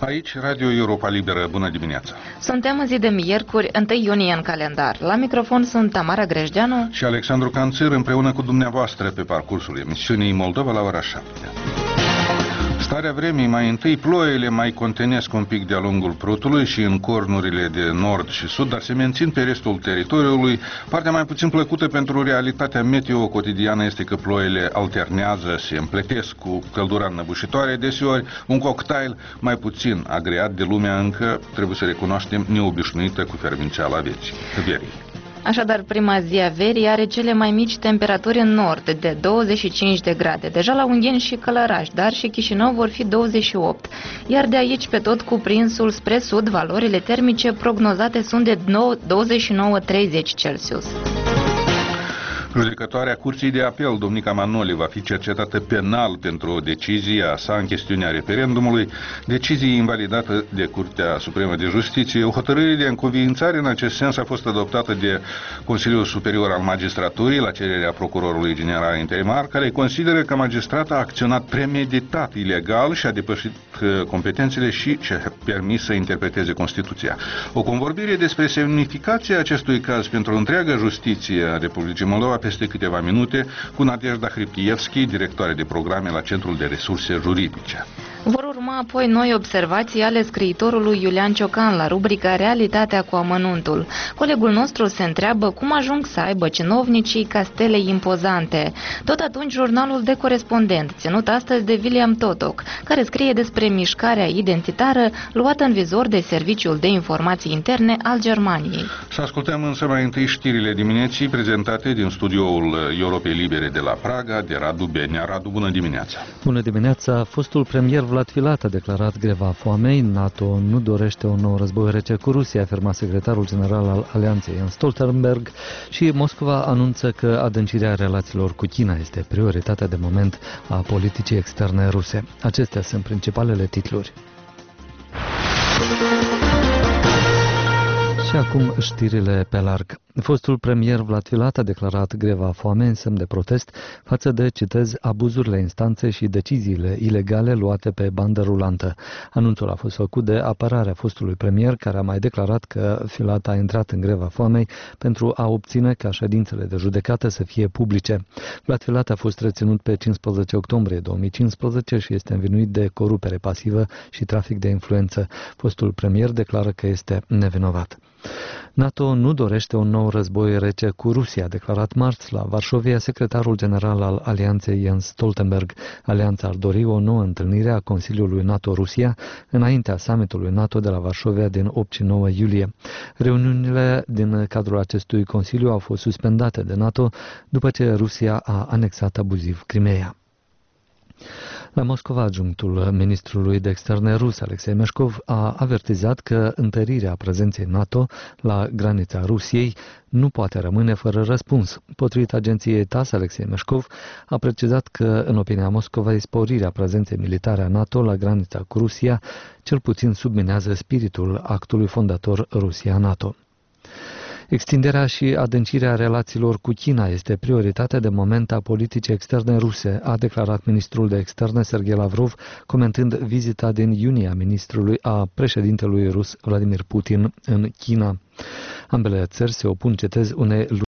Aici, Radio Europa Liberă. Bună dimineața! Suntem în zi de miercuri, 1 iunie în calendar. La microfon sunt Tamara Grejdeanu și Alexandru Canțir, împreună cu dumneavoastră pe parcursul emisiunii Moldova la ora 7. Starea vremii: mai întâi, ploile mai contenesc un pic de-a lungul Prutului și în cornurile de nord și sud, dar se mențin pe restul teritoriului. Partea mai puțin plăcută pentru realitatea meteo cotidiană este că ploile alternează, se împletesc cu căldura înnăbușitoare, deseori un cocktail mai puțin agreat de lumea încă, trebuie să recunoaștem, neobișnuită cu fervințeala verii. Așadar, prima zi a verii are cele mai mici temperaturi în nord, de 25 de grade. Deja la Ungheni și Călăraș, dar și Chișinău vor fi 28. Iar de aici pe tot cuprinsul spre sud, valorile termice prognozate sunt de 29-30 Celsius. Judecătoarea Curții de Apel, Domnica Manoli, va fi cercetată penal pentru o decizie a sa în chestiunea referendumului, decizie invalidată de Curtea Supremă de Justiție. O hotărâre de încuviințare în acest sens a fost adoptată de Consiliul Superior al Magistraturii la cererea Procurorului General Interimar, care consideră că magistrata a acționat premeditat, ilegal și a depășit competențele și și-a permis să interpreteze Constituția. O convorbire despre semnificația acestui caz pentru întreaga justiție a Republicii Moldova peste câteva minute cu Nadejda Hripievski, directoare de programe la Centrul de Resurse Juridice. Vor urma apoi noi observații ale scriitorului Iulian Ciocan la rubrica Realitatea cu amănuntul. Colegul nostru se întreabă cum ajung să aibă cinovnicii castele impozante. Tot atunci, jurnalul de corespondent, ținut astăzi de William Totoc, care scrie despre mișcarea identitară luată în vizor de Serviciul de Informații Interne al Germaniei. Să ascultăm însă mai întâi știrile dimineții prezentate din studioul Europei Libere de la Praga, de Radu Benea. Radu, bună dimineața! Bună dimineața! Fostul premier Vlad Filat a declarat greva foamei. NATO nu dorește un nou război rece cu Rusia, afirma secretarul general al Alianței Jens Stoltenberg, și Moscova anunță că adâncirea relațiilor cu China este prioritatea de moment a politicii externe ruse. Acestea sunt principalele titluri. Și acum știrile pe larg. Fostul premier Vlad Filat a declarat greva foamei în semn de protest față de, citez, abuzurile instanței și deciziile ilegale luate pe bandă rulantă. Anunțul a fost făcut de apărarea fostului premier, care a mai declarat că Filat a intrat în greva foamei pentru a obține ca ședințele de judecată să fie publice. Vlad Filat a fost reținut pe 15 octombrie 2015 și este învinuit de corupere pasivă și trafic de influență. Fostul premier declară că este nevinovat. NATO nu dorește un nou război rece cu Rusia, a declarat marți la Varșovia secretarul general al Alianței Jens Stoltenberg. Alianța ar dori o nouă întâlnire a Consiliului NATO-Rusia înaintea summitului NATO de la Varșovia din 8 și 9 iulie. Reuniunile din cadrul acestui Consiliu au fost suspendate de NATO după ce Rusia a anexat abuziv Crimeea. La Moscova, adjunctul ministrului de externe rus, Alexei Meșcov, a avertizat că întărirea prezenței NATO la granița Rusiei nu poate rămâne fără răspuns. Potrivit agenției TASS, Alexei Meșcov a precizat că, în opinia Moscovei, sporirea prezenței militare a NATO la granița cu Rusia cel puțin subminează spiritul actului fondator Rusia-NATO. Extinderea și adâncirea relațiilor cu China este prioritatea de moment a politicii externe ruse, a declarat ministrul de externe Sergei Lavrov, comentând vizita din iunie a președintelui rus Vladimir Putin în China. Ambele țări se opun, citez, unei